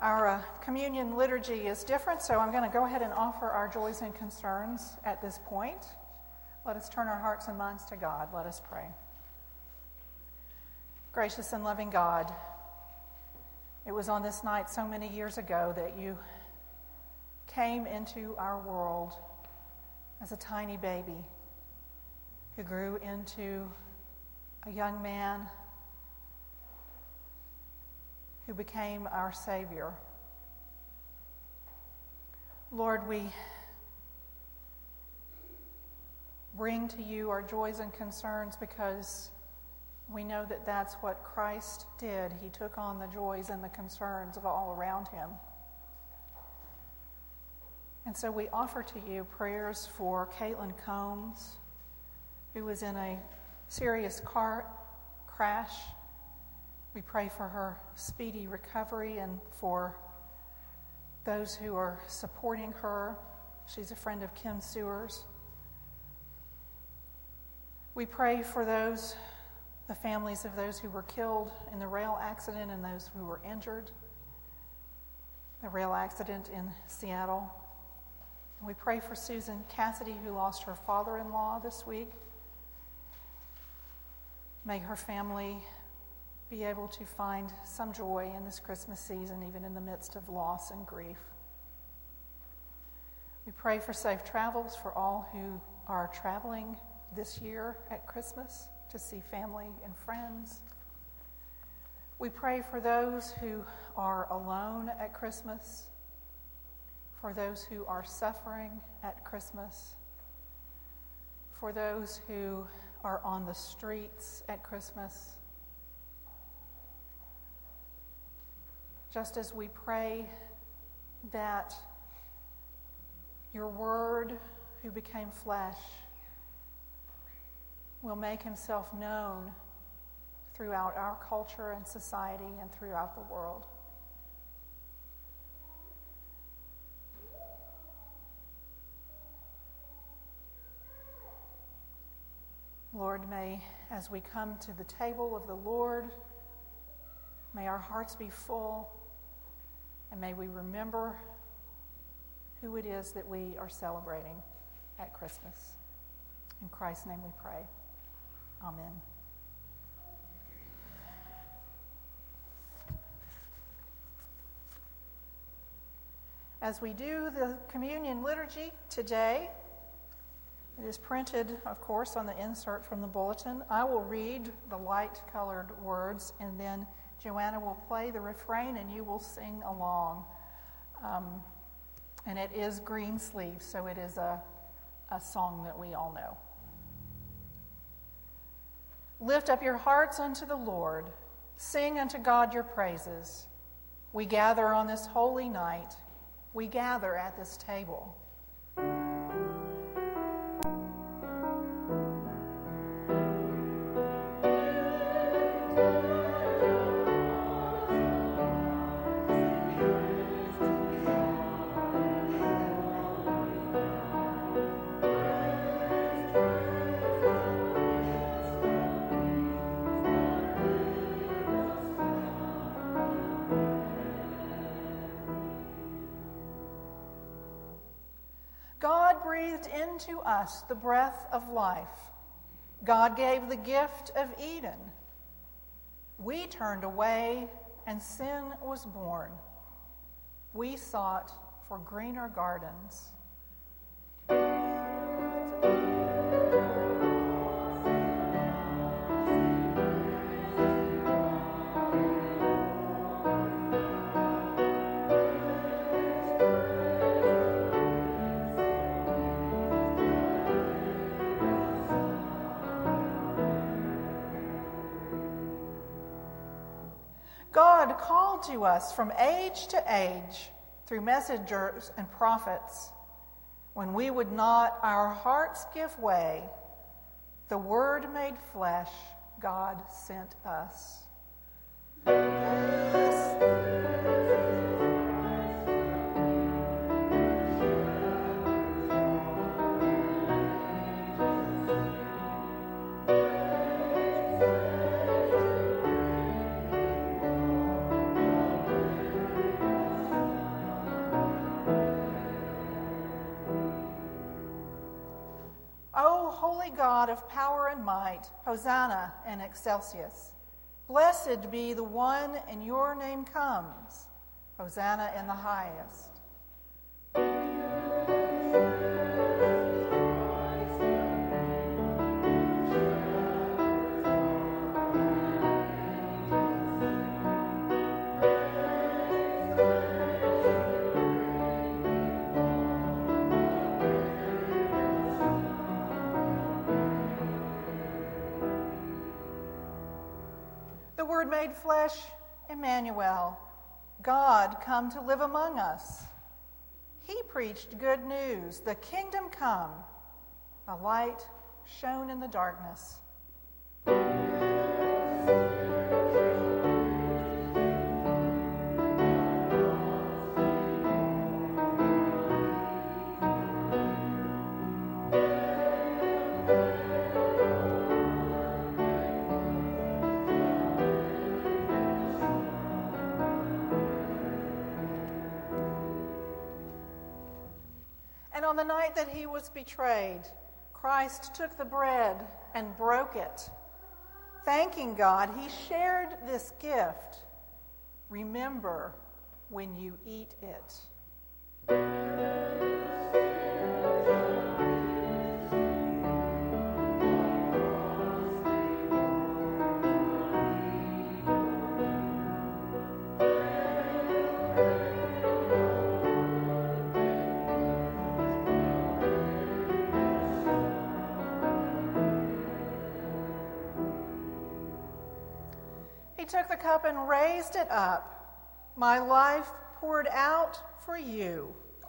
Our communion liturgy is different, so I'm going to go ahead and offer our joys and concerns at this point. Let us turn our hearts and minds to God. Let us pray. Gracious and loving God, it was on this night so many years ago that you came into our world as a tiny baby who grew into a young man who became our Savior. Lord, we bring to you our joys and concerns because we know that that's what Christ did. He took on the joys and the concerns of all around him. And so we offer to you prayers for Caitlin Combs, who was in a serious car crash. We pray for her speedy recovery and for those who are supporting her. She's a friend of Kim Sewers. We pray for the families of those who were killed in the rail accident and those who were injured. The rail accident in Seattle. We pray for Susan Cassidy, who lost her father-in-law this week. May her family be able to find some joy in this Christmas season, even in the midst of loss and grief. We pray for safe travels for all who are traveling this year at Christmas to see family and friends. We pray for those who are alone at Christmas, for those who are suffering at Christmas, for those who are on the streets at Christmas. Just as we pray that your Word, who became flesh, will make himself known throughout our culture and society and throughout the world. Lord, may, as we come to the table of the Lord, may our hearts be full, and may we remember who it is that we are celebrating at Christmas. In Christ's name we pray. Amen. As we do the communion liturgy today, it is printed, of course, on the insert from the bulletin. I will read the light-colored words, and then Joanna will play the refrain, and you will sing along. And it is Green Sleeves, so it is a song that we all know. Lift up your hearts unto the Lord. Sing unto God your praises. We gather on this holy night. We gather at this table. God breathed into us the breath of life. God gave the gift of Eden. We turned away, and sin was born. We sought for greener gardens. God called to us from age to age through messengers and prophets. When we would not our hearts give way, the Word made flesh, God sent us. only God of power and might, Hosanna in excelsis. Blessed be the one in your name comes, Hosanna in the highest. The Word made flesh, Emmanuel, God come to live among us. He preached good news, the kingdom come, a light shone in the darkness. On the night that he was betrayed, Christ took the bread and broke it. Thanking God, he shared this gift. Remember when you eat it. He took the cup and raised it up. My life poured out for you.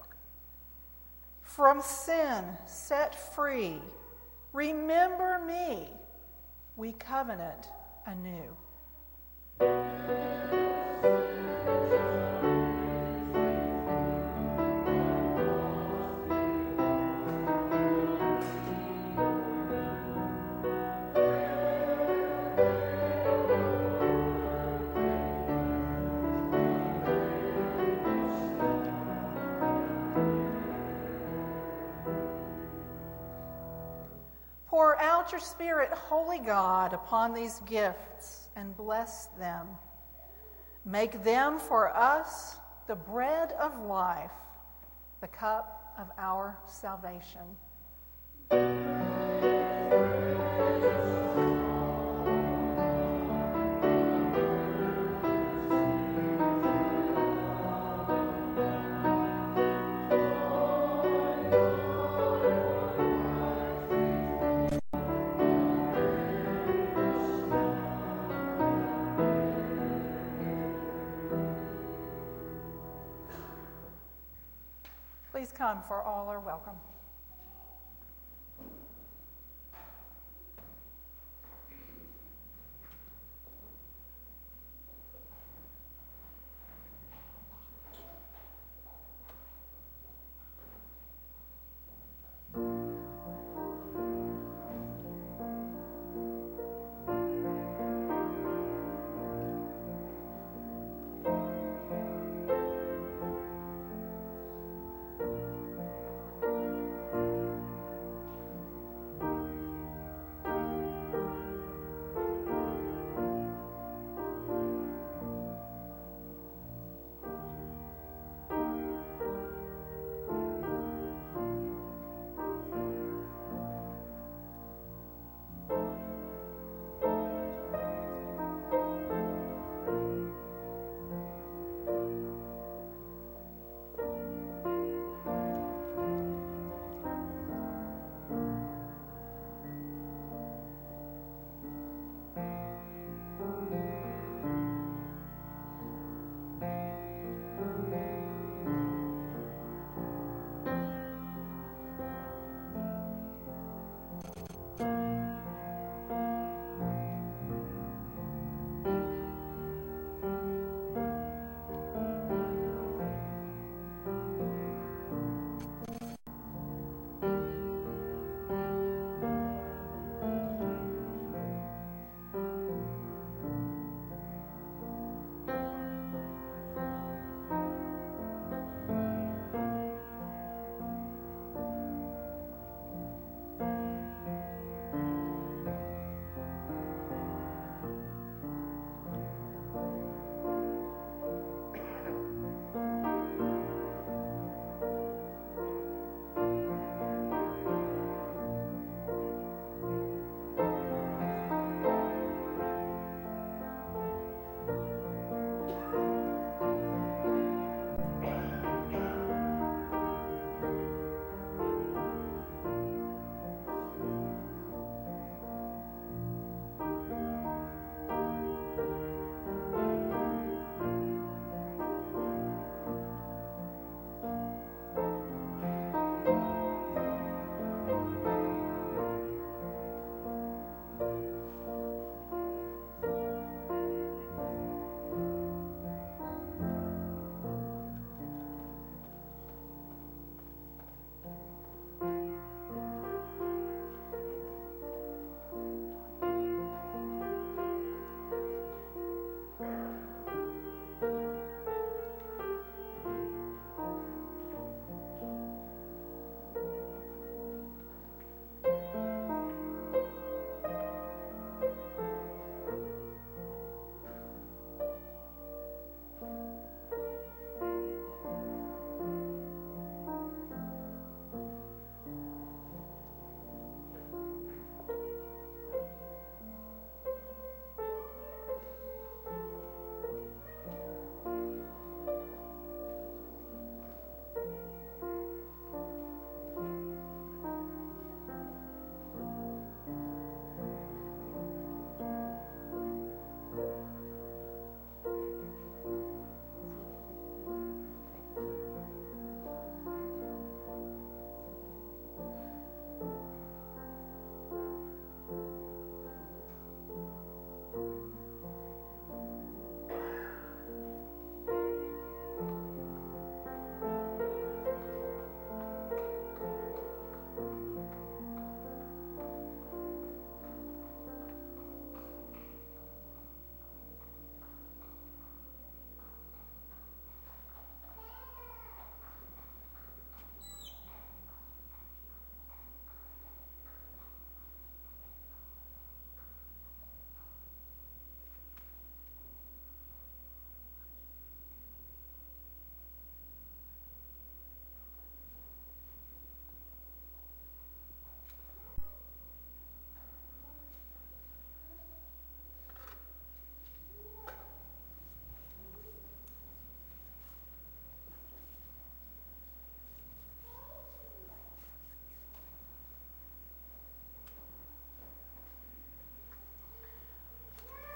From sin set free, remember me. We covenant anew. Pour out your Spirit, Holy God, upon these gifts and bless them. Make them for us the bread of life, the cup of our salvation. Please come, for all are welcome.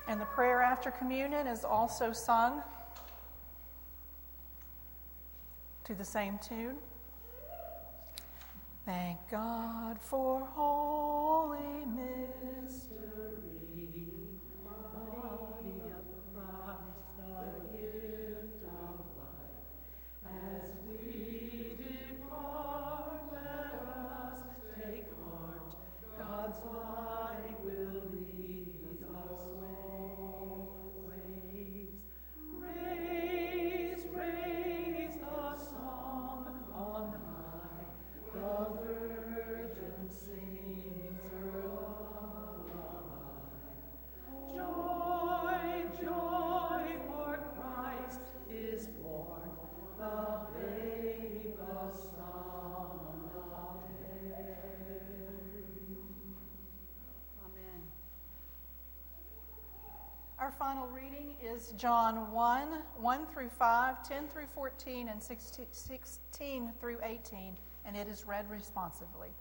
And the prayer after communion is also sung to the same tune. Thank God for holy mystery, body of Christ, the gift of life. As we depart, let us take heart. God's light will lead us always. Raise, raise the song on high. The Virgin sings her lullaby. Joy, joy, for Christ is born, the babe, the Son of Mary. Amen. Our final reading is John 1, 1 through 5, 10 through 14, and 16 through 18. And it is read responsively.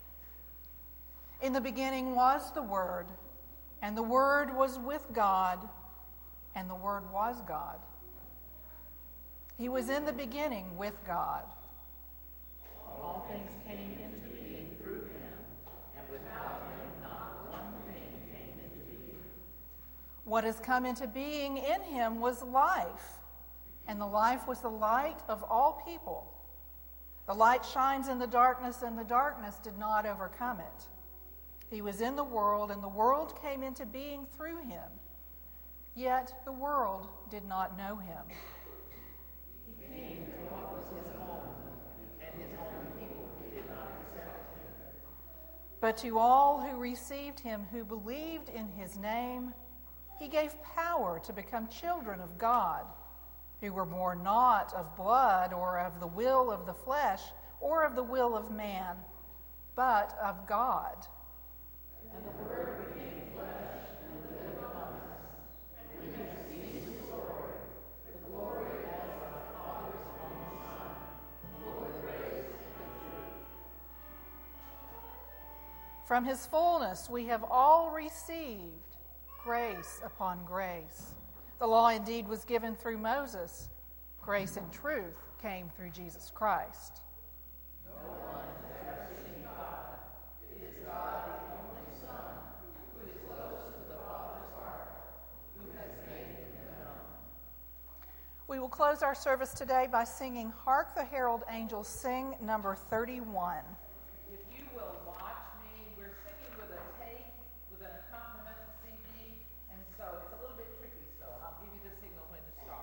In the beginning was the Word, and the Word was with God, and the Word was God. He was in the beginning with God. All things came into being through him, and without him not one thing came into being. What has come into being in him was life, and the life was the light of all people. The light shines in the darkness, and the darkness did not overcome it. He was in the world, and the world came into being through him. Yet the world did not know him. He came to what was his own, and his own people did not accept him. But to all who received him, who believed in his name, he gave power to become children of God, who were born not of blood or of the will of the flesh or of the will of man, but of God. And the Word became flesh and lived among us, and we have seen his glory, the glory as of the Father's only Son, full of grace and truth. From his fullness we have all received grace upon grace. The law indeed was given through Moses. Grace and truth came through Jesus Christ. No one has ever seen God. It is God, the only Son, who is close to the Father's heart, who has made him known. We will close our service today by singing Hark the Herald Angels Sing, number 31. If you will watch me, we're singing with a tape, with an accompaniment CD, and so it's a little bit tricky, so I'll give you the signal when to start.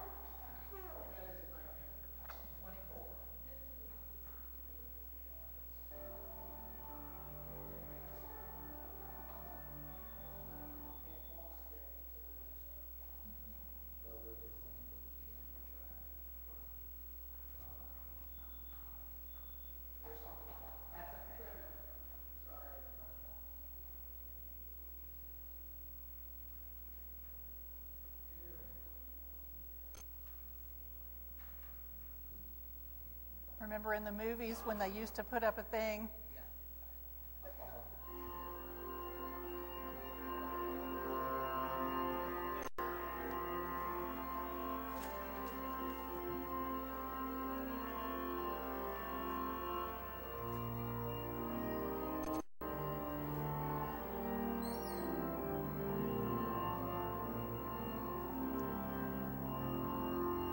24. Remember in the movies when they used to put up a thing?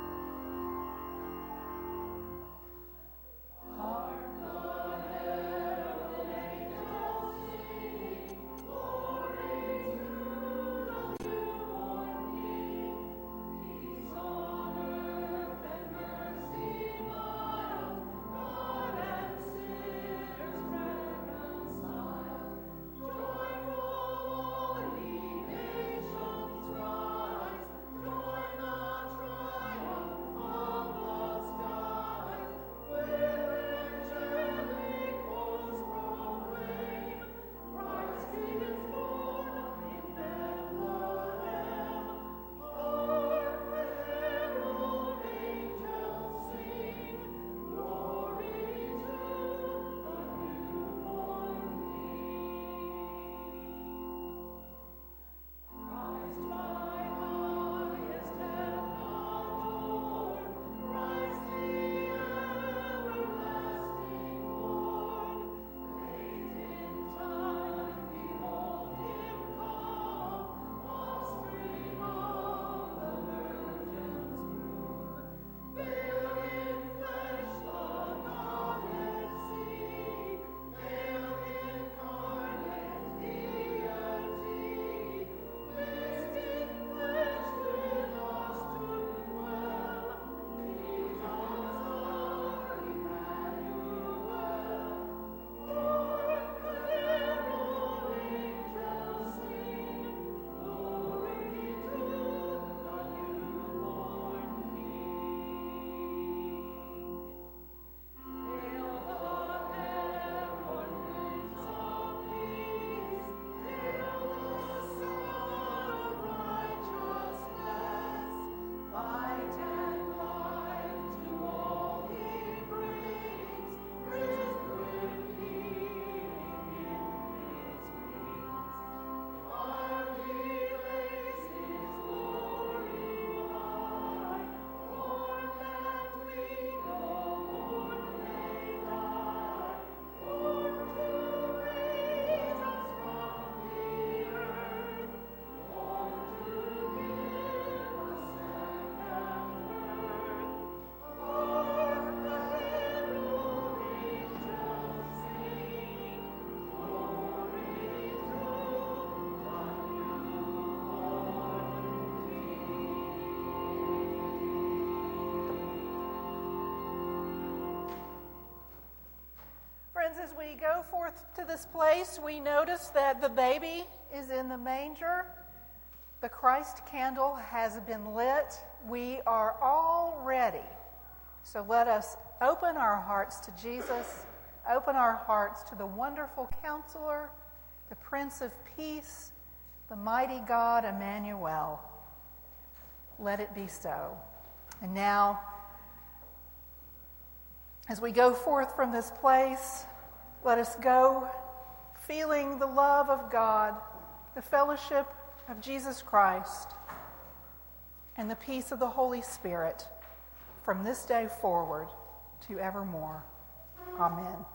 Hark the we go forth to this place, we notice that the baby is in the manger. The Christ candle has been lit. We are all ready. So let us open our hearts to Jesus, open our hearts to the wonderful Counselor, the Prince of Peace, the mighty God, Emmanuel. Let it be so. And now, as we go forth from this place, let us go feeling the love of God, the fellowship of Jesus Christ, and the peace of the Holy Spirit from this day forward to evermore. Amen.